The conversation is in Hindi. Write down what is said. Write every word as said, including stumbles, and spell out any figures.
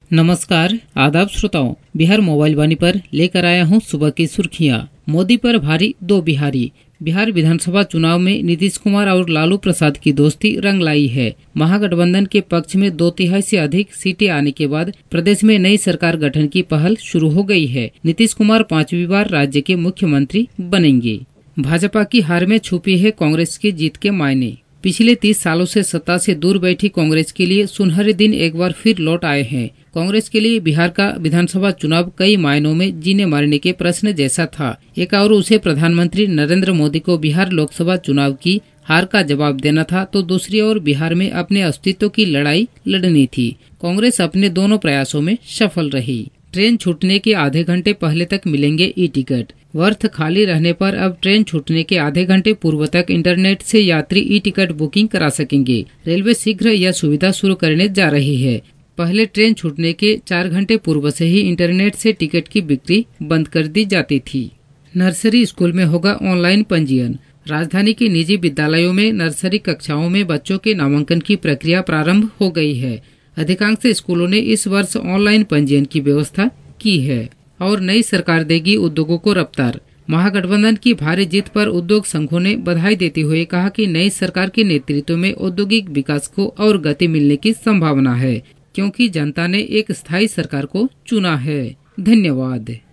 नमस्कार, आदाब श्रोताओं। बिहार मोबाइल वाणी पर लेकर आया हूं सुबह की सुर्खियां। मोदी पर भारी दो बिहारी। बिहार विधानसभा चुनाव में नीतीश कुमार और लालू प्रसाद की दोस्ती रंग लाई है। महागठबंधन के पक्ष में दो तिहाई से अधिक सीटें आने के बाद प्रदेश में नई सरकार गठन की पहल शुरू हो गई है। नीतीश कुमार पांचवी बार राज्य के मुख्यमंत्री बनेंगे। भाजपा की हार में छुपी है कांग्रेस की जीत के मायने। पिछले तीस सालों से सत्ता से दूर बैठी कांग्रेस के लिए सुनहरे दिन एक बार फिर लौट आए हैं। कांग्रेस के लिए बिहार का विधानसभा चुनाव कई मायनों में जीने मारने के प्रश्न जैसा था। एक और उसे प्रधानमंत्री नरेंद्र मोदी को बिहार लोकसभा चुनाव की हार का जवाब देना था, तो दूसरी ओर बिहार में अपने अस्तित्व की लड़ाई लड़नी थी। कांग्रेस अपने दोनों प्रयासों में सफल रही। ट्रेन छूटने के आधे घंटे पहले तक मिलेंगे ई टिकट। वर्थ खाली रहने पर अब ट्रेन छूटने के आधे घंटे पूर्व तक इंटरनेट से यात्री ई टिकट बुकिंग करा सकेंगे। रेलवे शीघ्र यह सुविधा शुरू करने जा रही है। पहले ट्रेन छूटने के चार घंटे पूर्व से ही इंटरनेट से टिकट की बिक्री बंद कर दी जाती थी। नर्सरी स्कूल में होगा ऑनलाइन पंजीयन। राजधानी के निजी विद्यालयों में नर्सरी कक्षाओं में बच्चों के नामांकन की प्रक्रिया प्रारंभ हो गई है। अधिकांश स्कूलों ने इस वर्ष ऑनलाइन पंजीयन की व्यवस्था की है और नई सरकार देगी उद्योगों को रफ्तार। महागठबंधन की भारी जीत पर उद्योग संघों ने बधाई देते हुए कहा कि नई सरकार के नेतृत्व में औद्योगिक विकास को और गति मिलने की संभावना है, क्योंकि जनता ने एक स्थायी सरकार को चुना है। धन्यवाद।